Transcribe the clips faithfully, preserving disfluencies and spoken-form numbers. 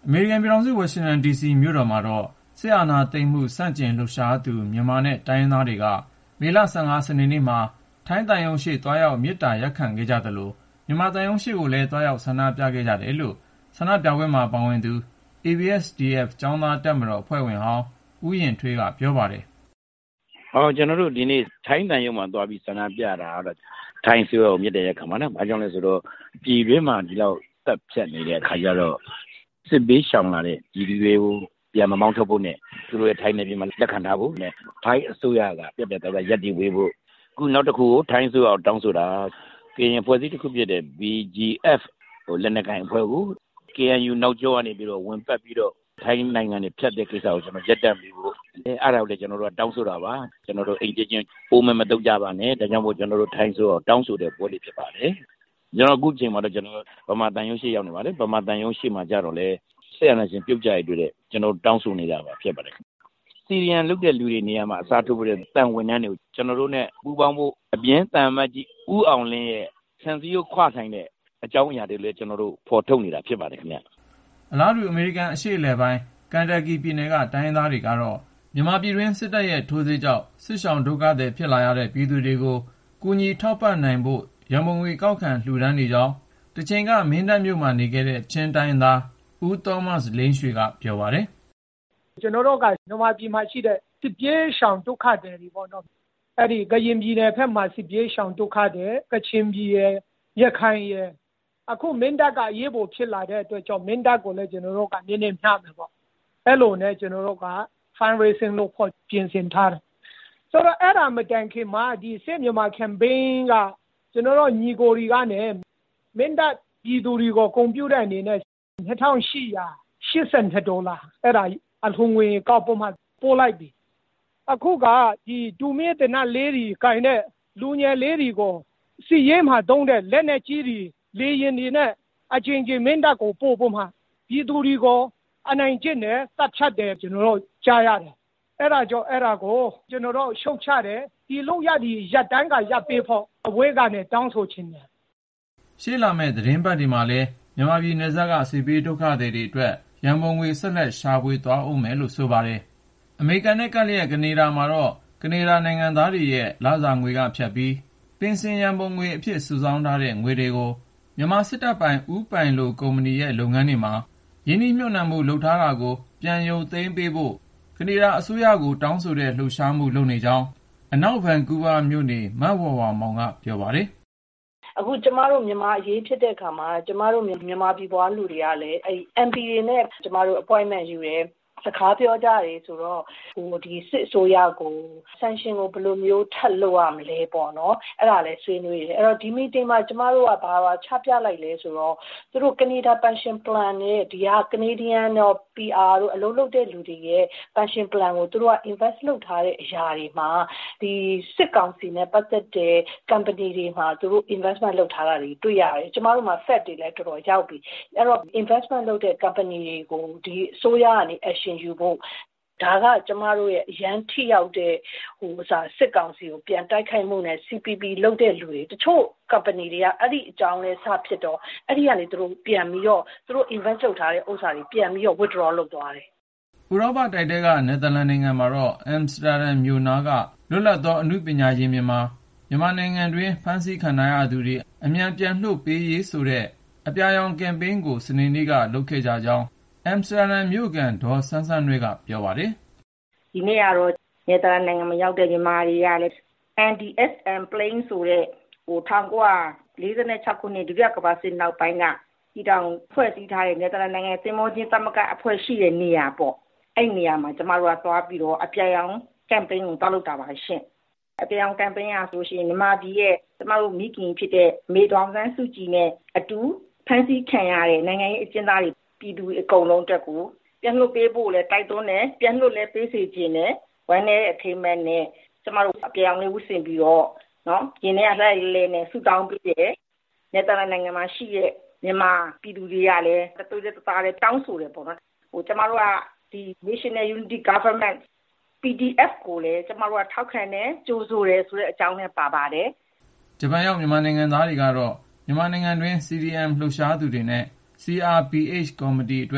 အမေရိကန်ပြည်ထောင်စုဝါရှင်တန်ဒီစီမြို့တော်မှာတော့စစ်အာဏာသိမ်းမှုဆန့်ကျင်လှုပ်ရှားသူမြန်မာနဲ့တိုင်းရင်းသားတွေကမေလ ၁၅ စနေနေ့မှာထိုင်းသံရုံးရှေ့သွားရောက်မေတ္တာရပ်ခံခဲ့ကြသလိုမြန်မာသံရုံးရှေ့ကိုလည်းသွားရောက်ဆန္ဒပြခဲ့ကြတယ်လို့ဆန္ဒပြပွဲမှာပါဝင်သူ အေ ဘီ အက်စ် ဒီ အက်ဖ် ကျောင်းသားတပ်မတော်အဖွဲ့ဝင်ဟောင်းဦးရင်ထွေးကပြောပါတယ်။အော်ကျွန်တော်တို့ဒီနေ့ထိုင်းသံရုံးမှာသွားပြီးဆန္ဒပြတာတော့ထိုင်းဆိုရောမြစ်တဲ့ရက်ခါမှာနော်။ဘာကြောင့်လဲဆိုတော့ပြည်တွင်းမှာဒီလောက်တက်ဖြတ်နေတဲ့အခါကျတော့စစ်ဘေးရှောင်လာတဲ့ပြည်သူတွေကိုပြန်မမောင်းထုတ်ဖို့နဲ့သူတို့ရဲ့ထိုင်းနယ်ပြည်မှာလက်ခံထားဖို့နဲ့ထိုင်းအစိုးရကပြတ်ပြတ်သားသားရပ်တည်ဝေးဖို့အခုနောက်တစ်ခုကိုထိုင်းဆိုအောင်တောင်းဆိုတာကရင်ဖွဲ့စည်းတစ်ခုဖြစ်တဲ့ ဘီ ဂျီ အက်ဖ် ဟိုလက်နက်ကိုင်အဖွဲ့ကို ကေ အန် ယူ နောက်ကျောကနေပြီးတော့ဝင်ပတ်ပြီးတော့ထိုင်းနိုင်ငံနဲ့ဖြတ်တဲ့ကိစ္စကိုကျွန်တော်ရပ်တန့်ပြီးဖို့အဲအဲ့ဒါကိုလည်းကျွန်တော်တို့တောင်းဆိုတာပါကျွန်တော်တို့အိမ်ချင်းချင်းပုံမှန်မတုတ်ကြပါနဲ့ဒါကြောင့်မို့ကျွန်တော်တို့ထိုင်းဆိုအောင်တောင်းဆိုတဲ့ပွဲလေးဖြစ်ပါတယ်ကျွန်တော်အခုချိန်မှာတော့ကျွန်တော်ဗမာတန်ရုံးရှိရောက်နေပါတယ်ဗမာတန်ရုံးရှိမှကြတော့လေဆက်ရနေချင်းပြုတ်ကြရတွေ့တဲ့ကျွန်တော်တောင်းဆိုနေတာပါဖြစ်ပါတယ်စီရီယန်လုတ်တဲ့လူတွေနေရာမှာအစားထိုးပြီးတန်ဝန်ထမ်းတွေကိုကျွန်တော်တို့နဲ့ပူးပေါင်းဖို့အပြင်းတန်မတ်ကြီးဦးအောင်လင်းရဲ့ဆန်စီကိုခွာဆိုင်တဲ့အကြောင်းအရာတွေလည်းကျွန်တော်တို့ဖော်ထုတ်နေတာဖြစ်ပါတယ်ခင်ဗျအလားတူအမေရိကန်အရှေ့အလယ်ပိုင်းကန်တာကီပြည်နယ်ကတိုင်းရင်းသားတွေကတော့မြန်မာပြည်တွင်းစစ်တပ်ရဲ့ထိုးစစ်ကြောင့်စစ်ရှောင်ဒုက္ခသည်ဖြစ်လာရတဲ့ပြည်သူတွေကိုကူညီထောက်ပံ့နိုင်ဖို့ရန်ပုံငွေကောက်ခံလှူဒန်းနေကြောင်းတချိန်ကမင်းတပ်မြို့မှာနေခဲ့တဲ့ချင်းတိုင်းသားဦးသောမတ်လင်းရွှေကပြောပါတယ်ကျွန်တော်တို့ကမြန်မာပြည်မှာရှိတဲ့စစ်ပြေးရှောင်ဒုက္ခသည်တွေပေါ့နော်အဲ့ဒီကရင်ပြည်နယ်ဖက်မှာစစ်ပြေးရှောင်ဒုက္ခသည်ကချင်ပြည်ရဲ့ရခိုင်ရဲ့အခုမင်းတပ်ကအရေးပေါ်ဖြစ်လာတဲ့အတွက်ကြောင့်မင်းတပ်ကိုလည်းကျွန်တော်တို့ကနည်းနည်းမျှမယ်ပေါ့အဲ့လိုနဲ့ကျွန်တော်တို့က fundraising လုပ်ဖို့ပြင်ဆင်ထားတယ်ဆိုတော့အဲ့ဒါမတိုင်ခင်မှာဒီစစ်မြန်မာ campaign ကကျွန်တော်တို့ညီကိုတွေကနေမင်းတပ်ပြည်သူတွေကိုကွန်ပျူတာအနေနဲ့နှစ်ထောင်ရှစ်ရာရှစ်ဆယ်ဒေါ်လာအဲ့ဒါအထုံငွေကောက်ပေါ်မှာပို့လိုက်ပြီအခုကဒီဒူမီတနလေးတွေကိုင်တဲ့လူငယ်လေးတွေကိုစီရဲမှာတုံးတဲ့လက်နဲ့ကြီးတွေလေရင်တွေနဲ့အချင်းချင်းမင်းတပ်ကိုပို့ဖို့မှာပြည်သူတွေကိုအနိုင်ကျင့်တယ်တပ်ဖြတ်တယ်ကျွန်တော်တို့ကြားရတယ်အဲ့ဒါကြောင့်အဲ့ဒါကိုကျွန်တော်တို့ရှုတ်ချတယ်ဒီလုံရဒီရပ်တန်းကရပ်ပေးဖို့အဝေးကနေတောင်းဆိုခြင်းတယ်ရှေ့လာမဲ့သတင်းပတ်ဒီမှာလဲမြန်မာပြည်နယ်စပ်ကစစ်ပေးဒုက္ခသည်တွေအတွက်ရန်ပုံငွေဆက်လက်ရှာဖွေသွားအောင်မယ်လို့ဆိုပါတယ်အမေရိကန်နဲ့ကပ်လျက်ကနေဒါမှာတော့ကနေဒါနိုင်ငံသားတွေရဲ့လစာငွေကဖြတ်ပြီးပင်စင်ရန်ပုံငွေအဖြစ်စုဆောင်းထားတဲ့ငွေတွေကိုမြန်မာစစ်တပ်ပိုင်ဥပိုင်လိုကုမ္ပဏီရဲ့လုပ်ငန်းတွေမှာယင်းနှိမ့်နှံမှုလုပ်ထားတာကိုပြန်ရုပ်သိမ်းပေးဖို့ကနေဒါအစိုးရကိုတောင်းဆိုတဲ့လှုပ်ရှားမှုလုပ်နေကြောင်းအနောက်ဗန်ကူးဗားမြို့နေမတ်ဝဝမောင်ကပြောပါတယ်အခုကျမတို့မြန်မာအရေးဖြစ်တဲ့အခါမှာကျမတို့မြန်မာပြည်ပွားလူတွေကလည်းအဲ အမ် ပီ တွေနဲ့ကျမတို့ appointment ယူတယ်စကားပြောကြတယ်ဆိုတော့ဟိုဒီစစ်အစိုးရကို sanction ကိုဘယ်လိုမျိုးထပ်လုပ်ရမလဲပေါ့နော်အဲ့ဒါလည်းဆွေးနွေးတယ်အဲ့တော့ဒီ meeting မှာကျမတို့ကဘာဘာချပြလိုက်လဲဆိုတော့သူတို့ Canada Pension Plan နဲ့ဒီဟာ Canadian တော့ ပီ အာ တို့အလုပ်လုပ်တဲ့လူတွေရဲ့ Pension Plan ကိုသူတို့က invest လုပ်ထားတဲ့အရာတွေမှာဒီစစ်ကောင်စီနဲ့ပတ်သက်တဲ့ company တွေမှာသူတို့ investment လုပ်ထားတာတွေတွေ့ရတယ်ကျမတို့မှာ fact တွေလည်းတော်တော်ရောက်ပြီအဲ့တော့ investment လုပ်တဲ့ company တွေကိုဒီအစိုးရကနေ actionယူဖို့ဒါကကျမတို့ရဲ့ရန်ထိရောက်တဲ့ဟိုစာစစ်ကောင်စီကိုပြန်တိုက်ခိုက်မှုနဲ့ စီ ပီ ပီ လုပ်တဲ့လူတွေတချို့ company တွေကအဲ့ဒီအကြောင်းလဲစဖြစ်တော့အဲ့ဒီကနေသူတို့ပြန်ပြီးတော့သူတို့ invest လုပ်ထားတဲ့ဥစ္စာတွေပြန်ပြီးတော့ withdraw လုပ်သွားတယ်ဥရောပတိုက်တဲကနယ်သာလန်နိုင်ငံမှာတော့အမ်စတာဒမ်မြို့နာကလွတ်လပ်သောအမှုပညာရှင်မြန်မာမြန်မာနိုင်ငံတွင်ဖမ်းဆီးခံရသူတွေအမြန်ပြန်လွှတ်ပေးရေးဆိုတဲ့အပြာရောင်ကမ်ပိန်းကိုစနေနေ့ကလုပ်ခဲ့ကြကြောင်းအမ်စတာဒမ်မြို့ကန်ဒေါ်ဆန်းဆန်းနွဲကပြောပါတယ်ဒီနေ့ကတော့နယ်သာလန်နိုင်ငံမှာရောက်တဲ့မြန်မာတွေကလည်း အန် ဒီ အက်စ် အမ် plane ဆိုတဲ့ဟို၁၉၄၆ခုနှစ်ဒုတိယကမ္ဘာစစ်နောက်ပိုင်းကဒီတောင်ဖွဲ့စည်းထားတဲ့နယ်သာလန်နိုင်ငံသင်္ဘောချင်းသမဂ္ဂအဖွဲ့ရှိတဲ့နေရာပေါ့အဲ့နေရာမှာကျမတို့ကသွားပြီးတော့အပြာရောင်ကမ်ပိန်းကိုတောက်လုပ်တာပါရှင့်အပြောင်ကမ်ပိန်းရဆိုရှင်မြန်မာပြည်ရဲ့ကျမတို့မိခင်ဖြစ်တဲ့မေတော်ဆန်းစုကြည်နဲ့အတူဖမ်းဆီးခံရတဲ့နိုင်ငံရေးအကျဉ်းသားတွေပြည်သူအကုန်လုံးတက်ကိုပြန်လွှတ်ပေးဖို့လဲတိုက်တွန်းတယ်ပြန်လွှတ်လဲပေးစီခြင်းနဲ့ဝမ်းနဲ့အထိမ်းမဲ့နဲ့ကျမတို့အပြောင်လေးဝှစင်ပြီးတော့နော်ရင်းနဲ့အလိုက်လေးနဲ့ဆူတောင်းပေးတယ်နယ်သာလန်နိုင်ငံမှာရှိတဲ့မြန်မာပြည်သူတွေကလည်းတတူတသားလေးတောင်းဆိုတယ်ပေါ့နော်ဟိုကျမတို့ကဒီ National Unity Government ပီ ဒီ အက်ဖ် ကိုလည်းကျမတို့ကထောက်ခံတယ်ကြိုဆိုတယ်ဆိုတဲ့အကြောင်းနဲ့ပါပါတယ်ဂျပန်ရောက်မြန်မာနိုင်ငံသားတွေကတော့မြန်မာနိုင်ငံတွင် စီ ဒီ အမ် လှုပ်ရှားသူတွေနဲ့ စီ အာർ ပီ အိတ် ကော်မတီအတွက်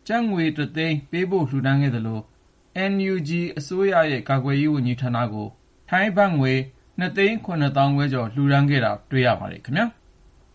ကျပ်ငွေတစ်သိန်းပေးဖို့လှူဒါန်းခဲ့သလို အန် ယူ ဂျီ အစိုးရရဲ့ကာကွယ်ရေးဝန်ကြီးဌာနကိုထိုင်းဘတ်ငွေ နှစ်သိန်းခုနှစ်သောင်းခွဲကျော်လှူဒါန်းခဲ့တာတွေ့ရပါတယ်ခင်ဗျာ။